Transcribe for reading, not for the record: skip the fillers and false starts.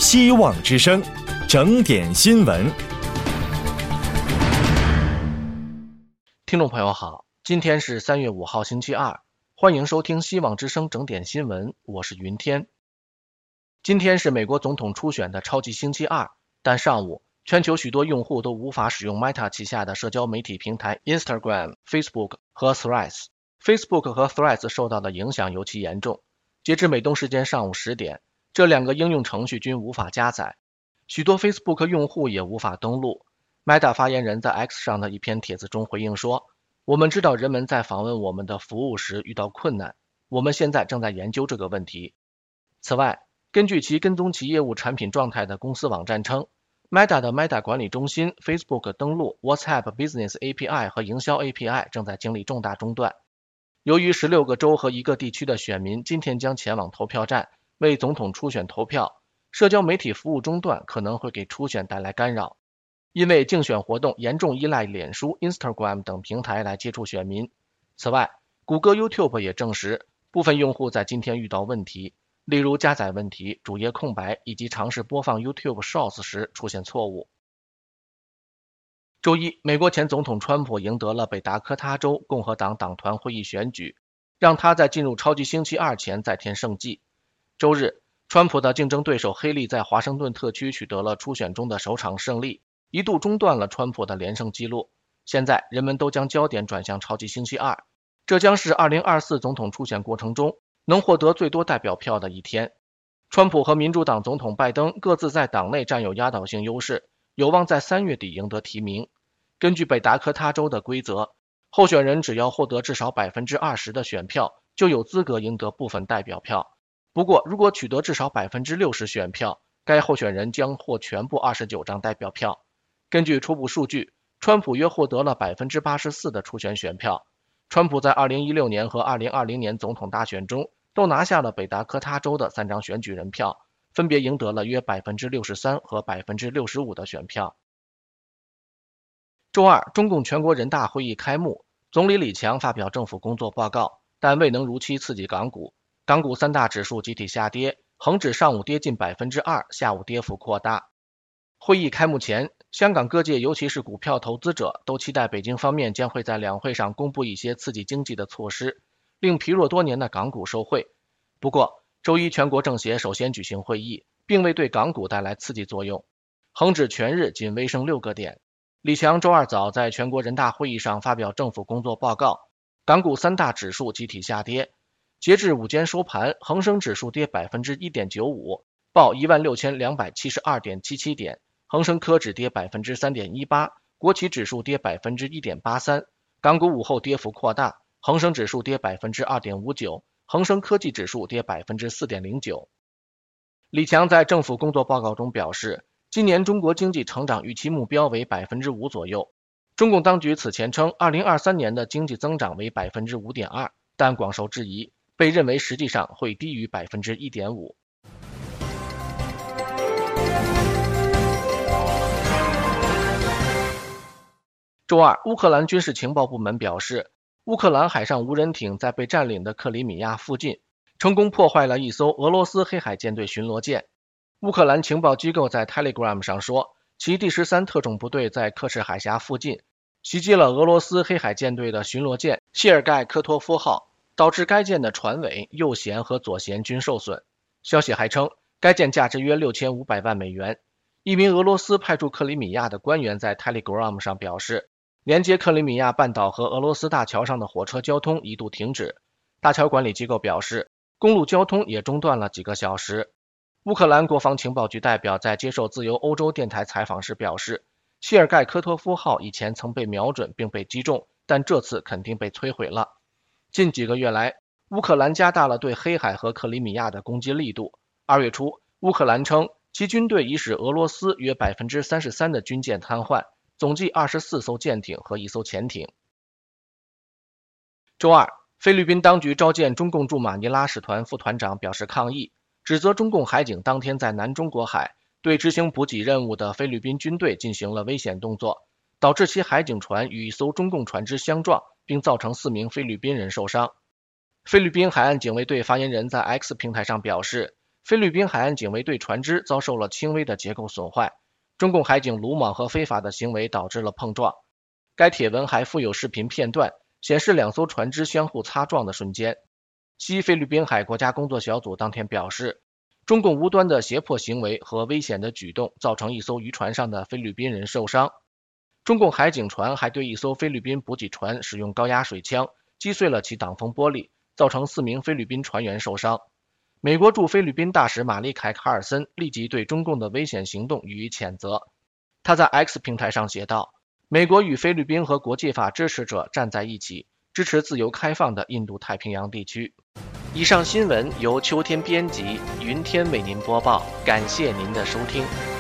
希望之声，整点新闻。 听众朋友好，今天是3月5号星期二，欢迎收听希望之声整点新闻，我是云天。今天是美国总统初选的超级星期二，但上午全球许多用户都无法使用 Meta 旗下的社交媒体平台 Instagram、Facebook 和 Threads。Facebook 和 Threads 受到的影响尤其严重。截至美东时间上午10点，这两个应用程序均无法加载，许多 Facebook 用户也无法登录。Meta 发言人在 X 上的一篇帖子中回应说，我们知道人们在访问我们的服务时遇到困难，我们现在正在研究这个问题。此外，根据其跟踪其业务产品状态的公司网站称， Meta 的 Meta 管理中心 Facebook 登录 WhatsApp Business API 和营销 API 正在经历重大中断。由于16个州和1个地区的选民今天将前往投票站为总统初选投票，社交媒体服务中断可能会给初选带来干扰。因为竞选活动严重依赖脸书、Instagram 等平台来接触选民。此外，谷歌 YouTube 也证实，部分用户在今天遇到问题，例如加载问题、主页空白以及尝试播放 YouTube Shorts 时出现错误。周一，美国前总统川普赢得了北达科他州共和党党团会议选举，让他在进入超级星期二前再添胜绩。周日，川普的竞争对手黑利在华盛顿特区取得了初选中的首场胜利，一度中断了川普的连胜记录。现在人们都将焦点转向超级星期二，这将是2024总统初选过程中能获得最多代表票的一天。川普和民主党总统拜登各自在党内占有压倒性优势，有望在3月底赢得提名。根据北达科他州的规则，候选人只要获得至少 20% 的选票，就有资格赢得部分代表票。不过，如果取得至少 60% 选票，该候选人将获全部29张代表票。根据初步数据，川普约获得了 84% 的初选选票。川普在2016年和2020年总统大选中都拿下了北达科他州的3张选举人票，分别赢得了约 63% 和 65% 的选票。周二，中共全国人大会议开幕，总理李强发表政府工作报告，但未能如期刺激港股。港股3大指数集体下跌，恒指上午跌近 2%， 下午跌幅扩大。会议开幕前，香港各界尤其是股票投资者都期待北京方面将会在两会上公布一些刺激经济的措施，令疲弱多年的港股受惠。不过，周一全国政协首先举行会议，并未对港股带来刺激作用，恒指全日仅微升6个点。李强周二早在全国人大会议上发表政府工作报告，港股3大指数集体下跌。截至午间收盘，恒生指数跌 1.95%， 报 16,272.77 点，恒生科指跌 3.18%， 国企指数跌 1.83%， 港股午后跌幅扩大，恒生指数跌 2.59%， 恒生科技指数跌 4.09%。 李强在政府工作报告中表示，今年中国经济成长预期目标为 5% 左右。中共当局此前称2023年的经济增长为 5.2%， 但广受质疑，被认为实际上会低于 1.5%。周二，乌克兰军事情报部门表示，乌克兰海上无人艇在被占领的克里米亚附近成功破坏了一艘俄罗斯黑海舰队巡逻舰。乌克兰情报机构在 Telegram 上说，其第13特种部队在刻赤海峡附近袭击了俄罗斯黑海舰队的巡逻舰谢尔盖科托夫号，导致该舰的船尾、右舷和左舷均受损。消息还称，该舰价值约6500万美元。一名俄罗斯派驻克里米亚的官员在 Telegram 上表示，连接克里米亚半岛和俄罗斯大桥上的火车交通一度停止。大桥管理机构表示，公路交通也中断了几个小时。乌克兰国防情报局代表在接受自由欧洲电台采访时表示，谢尔盖科托夫号以前曾被瞄准并被击中，但这次肯定被摧毁了。近几个月来，乌克兰加大了对黑海和克里米亚的攻击力度。2月初，乌克兰称其军队已使俄罗斯约 33% 的军舰瘫痪，总计24艘舰艇和1艘潜艇。周二，菲律宾当局召见中共驻马尼拉使团副团长表示抗议，指责中共海警当天在南中国海对执行补给任务的菲律宾军队进行了危险动作，导致其海警船与一艘中共船只相撞，并造成4名菲律宾人受伤。菲律宾海岸警卫队发言人在 X 平台上表示， 菲律宾海岸警卫队船只遭受了轻微的结构损坏，中共海警鲁莽和非法的行为导致了碰撞。该帖文还附有视频片段，显示两艘船只相互擦撞的瞬间。西菲律宾海国家工作小组当天表示，中共无端的胁迫行为和危险的举动造成一艘渔船上的菲律宾人受伤。中共海警船还对一艘菲律宾补给船使用高压水枪，击碎了其挡风玻璃，造成4名菲律宾船员受伤。美国驻菲律宾大使玛丽凯·卡尔森立即对中共的危险行动予以谴责。他在 X 平台上写道，美国与菲律宾和国际法支持者站在一起，支持自由开放的印度太平洋地区。以上新闻由秋天编辑，云天为您播报，感谢您的收听。